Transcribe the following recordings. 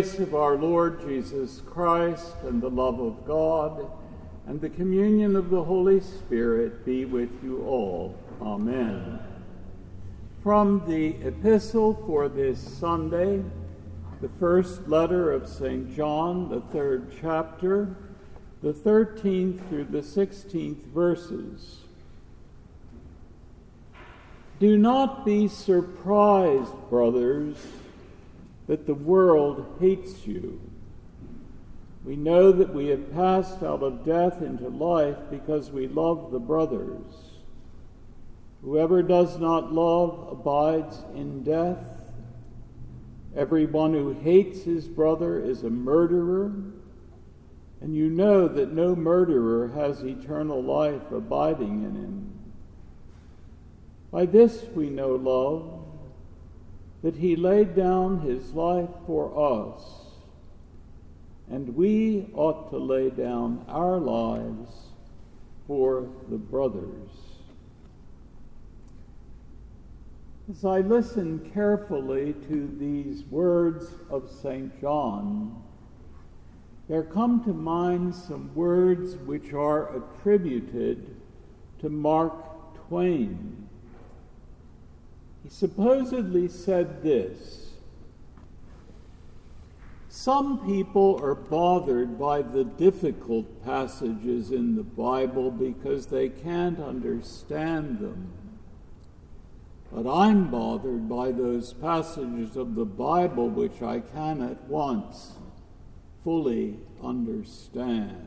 grace of our Lord Jesus Christ and the love of God and the communion of the Holy Spirit be with you all. Amen. From the epistle for this Sunday, the first letter of St. John, the 3rd chapter, the 13th through the 16th verses. Do not be surprised, brothers, that the world hates you. We know that we have passed out of death into life because we love the brothers. Whoever does not love abides in death. Everyone who hates his brother is a murderer, and you know that no murderer has eternal life abiding in him. By this we know love, that he laid down his life for us, and we ought to lay down our lives for the brothers. As I listen carefully to these words of St. John, there come to mind some words which are attributed to Mark Twain. He supposedly said this: some people are bothered by the difficult passages in the Bible because they can't understand them. But I'm bothered by those passages of the Bible which I can at once fully understand.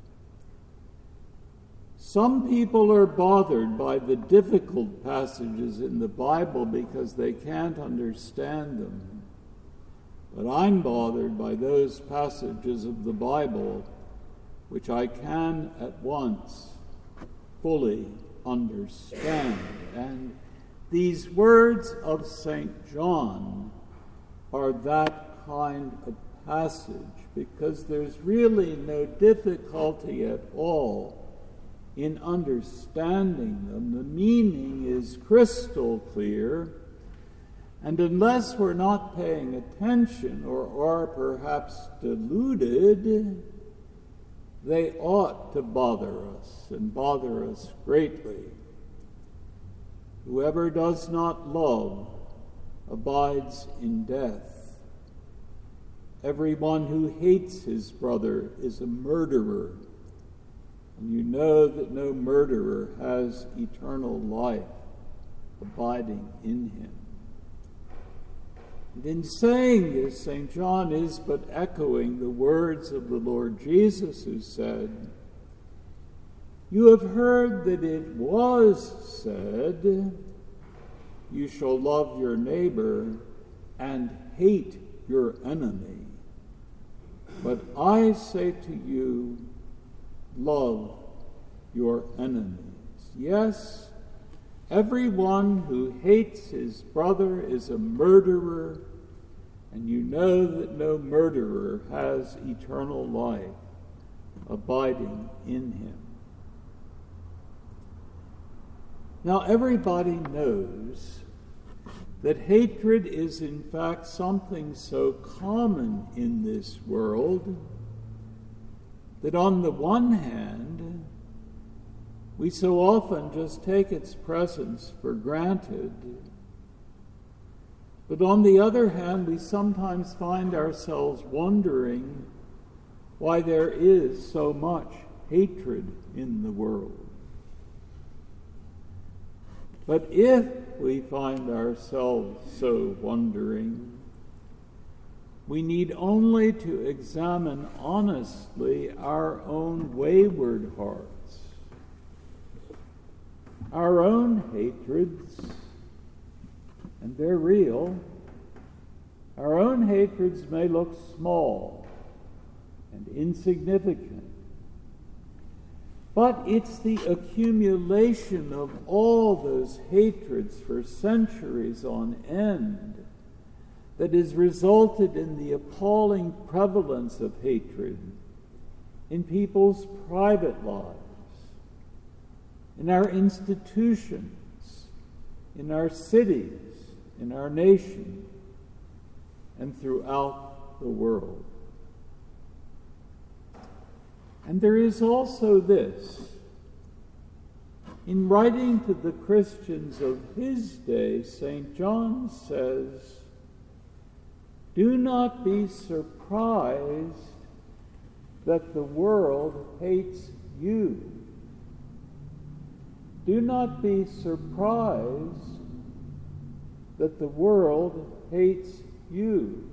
Some people are bothered by the difficult passages in the Bible because they can't understand them. But I'm bothered by those passages of the Bible which I can at once fully understand. And these words of St. John are that kind of passage because there's really no difficulty at all in understanding them. The meaning is crystal clear, and unless we're not paying attention or are perhaps deluded, they ought to bother us and bother us greatly. Whoever does not love abides in death. Everyone who hates his brother is a murderer, and you know that no murderer has eternal life abiding in him. And in saying this, St. John is but echoing the words of the Lord Jesus, who said, "You have heard that it was said, 'You shall love your neighbor and hate your enemy.' But I say to you, love your enemies." Yes, everyone who hates his brother is a murderer, and you know that no murderer has eternal life abiding in him. Now, everybody knows that hatred is in fact something so common in this world that on the one hand, we so often just take its presence for granted, but on the other hand, we sometimes find ourselves wondering why there is so much hatred in the world. But if we find ourselves so wondering, we need only to examine honestly our own wayward hearts, our own hatreds, and they're real. Our own hatreds may look small and insignificant, but it's the accumulation of all those hatreds for centuries on end that has resulted in the appalling prevalence of hatred in people's private lives, in our institutions, in our cities, in our nation, and throughout the world. And there is also this. In writing to the Christians of his day, St. John says, "Do not be surprised that the world hates you. Do not be surprised that the world hates you."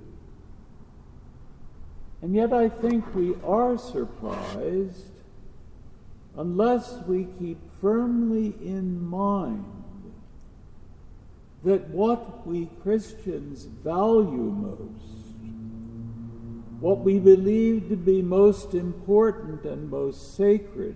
And yet I think we are surprised unless we keep firmly in mind that what we Christians value most, what we believe to be most important and most sacred,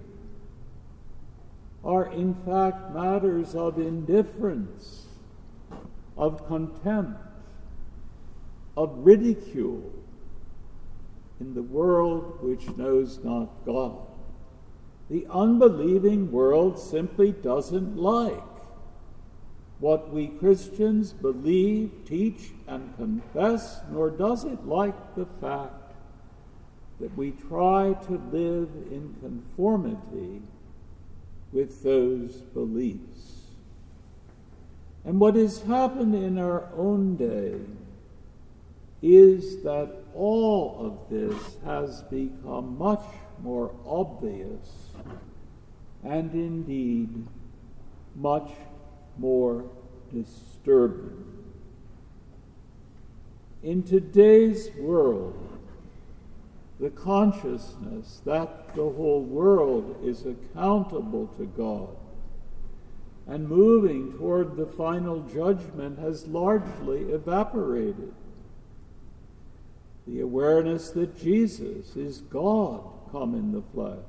are in fact matters of indifference, of contempt, of ridicule in the world which knows not God. The unbelieving world simply doesn't like what we Christians believe, teach, and confess, nor does it like the fact that we try to live in conformity with those beliefs. And what has happened in our own day is that all of this has become much more obvious and indeed much more disturbing. In today's world, the consciousness that the whole world is accountable to God and moving toward the final judgment has largely evaporated. The awareness that Jesus is God come in the flesh,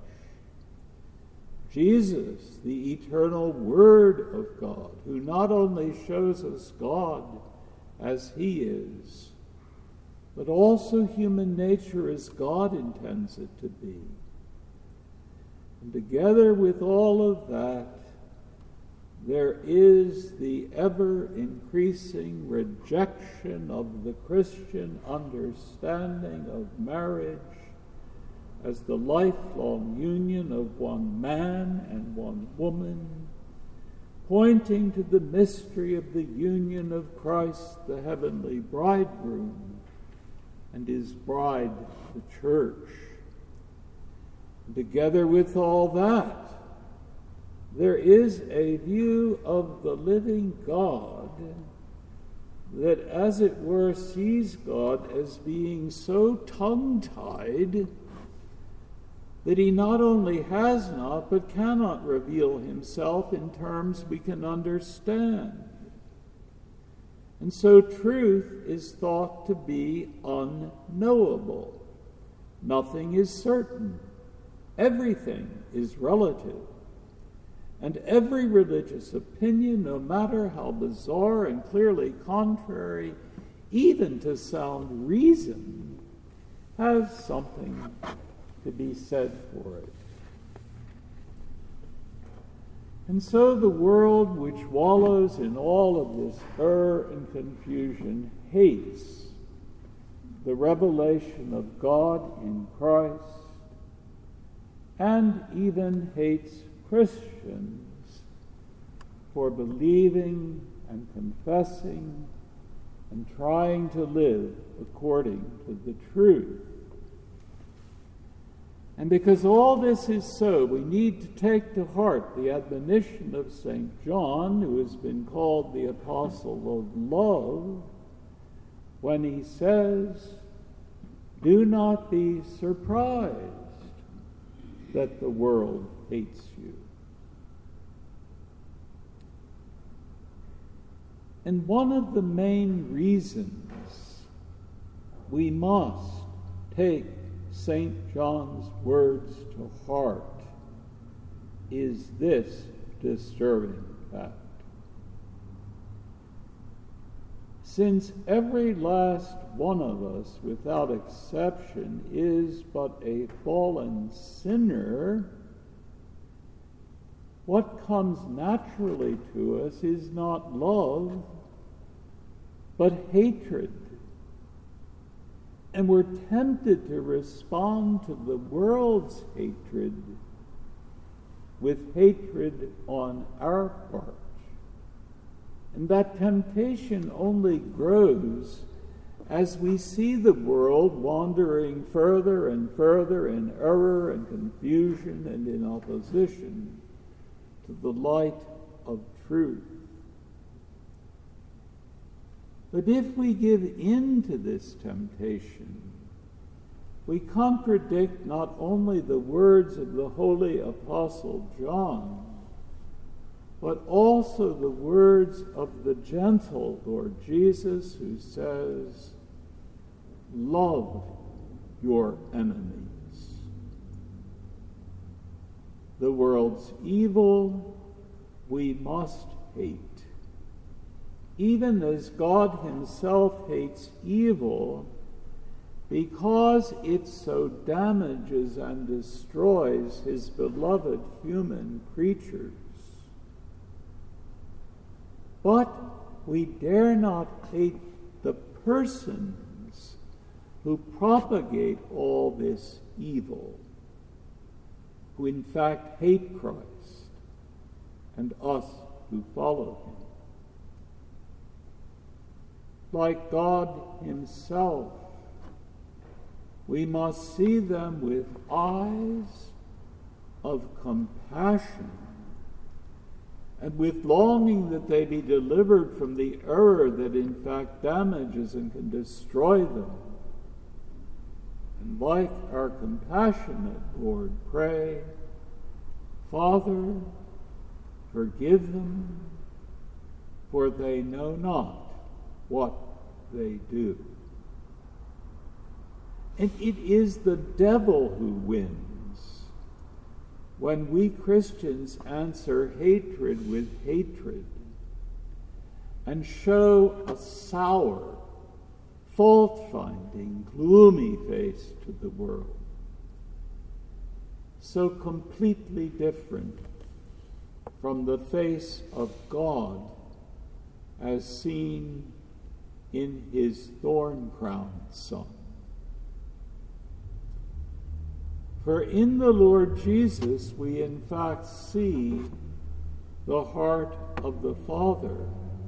Jesus, the eternal Word of God, who not only shows us God as he is, but also human nature as God intends it to be. And together with all of that, there is the ever-increasing rejection of the Christian understanding of marriage as the lifelong union of one man and one woman, pointing to the mystery of the union of Christ, the heavenly bridegroom, and his bride, the church. And together with all that, there is a view of the living God that, as it were, sees God as being so tongue-tied that he not only has not, but cannot reveal himself in terms we can understand. And so truth is thought to be unknowable. Nothing is certain. Everything is relative. And every religious opinion, no matter how bizarre and clearly contrary, even to sound reason, has something to be said for it. And so the world, which wallows in all of this error and confusion, hates the revelation of God in Christ, and even hates Christians for believing and confessing and trying to live according to the truth. And because all this is so, we need to take to heart the admonition of St. John, who has been called the Apostle of Love, when he says, "Do not be surprised that the world hates you." And one of the main reasons we must take St. John's words to heart is this disturbing fact. Since every last one of us, without exception, is but a fallen sinner, what comes naturally to us is not love, but hatred. And we're tempted to respond to the world's hatred with hatred on our part. And that temptation only grows as we see the world wandering further and further in error and confusion and in opposition to the light of truth. But if we give in to this temptation, we contradict not only the words of the holy apostle John, but also the words of the gentle Lord Jesus, who says, "Love your enemies." The world's evil we must hate. Even as God himself hates evil, because it so damages and destroys his beloved human creatures. But we dare not hate the persons who propagate all this evil, who in fact hate Christ and us who follow him. Like God himself, we must see them with eyes of compassion and with longing that they be delivered from the error that in fact damages and can destroy them. And like our compassionate Lord, pray, "Father, forgive them, for they know not what they do." And it is the devil who wins when we Christians answer hatred with hatred and show a sour, fault-finding, gloomy face to the world, so completely different from the face of God as seen in his thorn-crowned Son. For in the Lord Jesus we in fact see the heart of the Father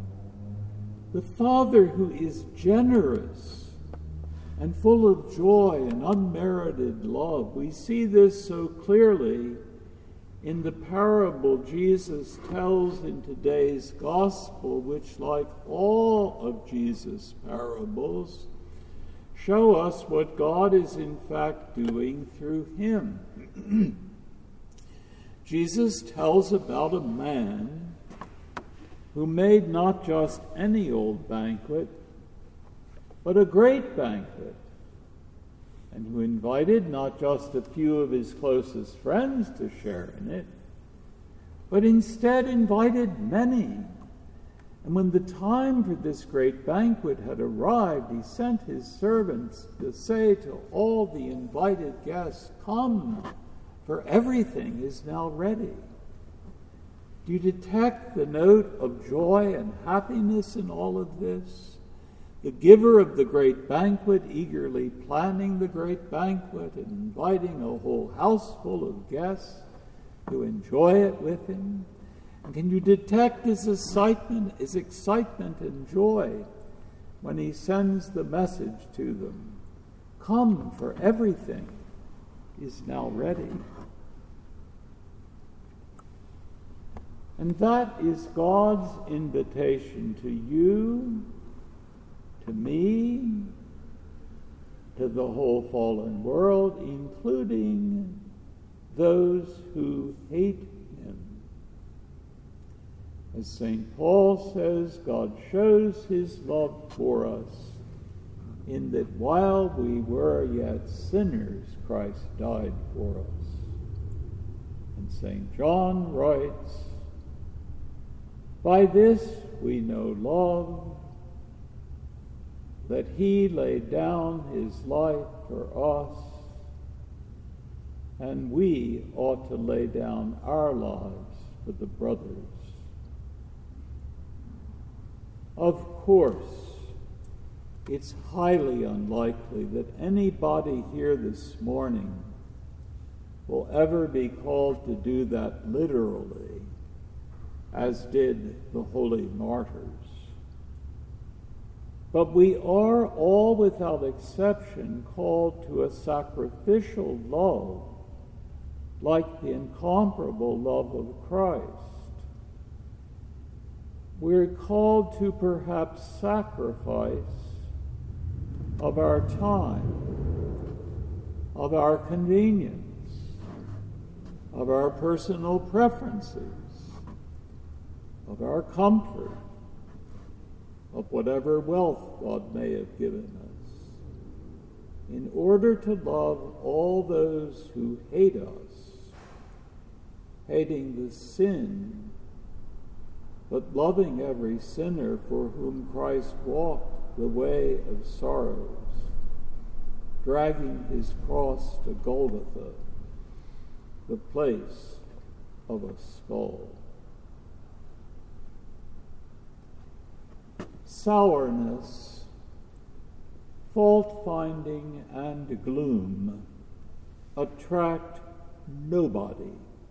who is generous and full of joy and unmerited love. We see this so clearly in the parable Jesus tells in today's gospel, which, like all of Jesus' parables, show us what God is in fact doing through him. Jesus tells about a man who made not just any old banquet, but a great banquet, and who invited not just a few of his closest friends to share in it, but instead invited many. And when the time for this great banquet had arrived, he sent his servants to say to all the invited guests, "Come, for everything is now ready." Do you detect the note of joy and happiness in all of this? The giver of the great banquet eagerly planning the great banquet and inviting a whole house full of guests to enjoy it with him. And can you detect his excitement and joy when he sends the message to them? "Come, for everything is now ready." And that is God's invitation to you, to me, to the whole fallen world, including those who hate him. As St. Paul says, God shows his love for us in that while we were yet sinners, Christ died for us. And St. John writes, "By this we know love, that he laid down his life for us, and we ought to lay down our lives for the brothers." Of course, it's highly unlikely that anybody here this morning will ever be called to do that literally, as did the holy martyrs. But we are all without exception called to a sacrificial love, like the incomparable love of Christ. We're called to perhaps sacrifice of our time, of our convenience, of our personal preferences, of our comfort, of whatever wealth God may have given us, in order to love all those who hate us, hating the sin, but loving every sinner for whom Christ walked the way of sorrows, dragging his cross to Golgotha, the place of a skull. Sourness, fault-finding, and gloom attract nobody.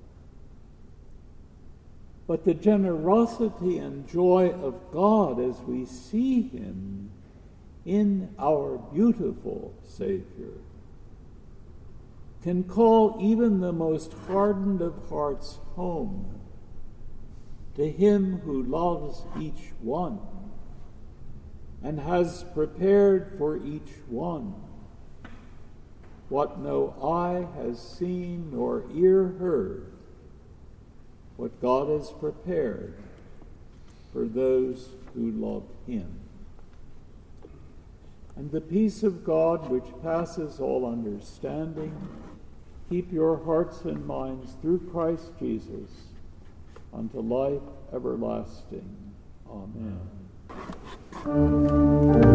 But the generosity and joy of God as we see him in our beautiful Savior can call even the most hardened of hearts home to him who loves each one and has prepared for each one what no eye has seen nor ear heard, what God has prepared for those who love him. And the peace of God, which passes all understanding, keep your hearts and minds through Christ Jesus unto life everlasting. Amen.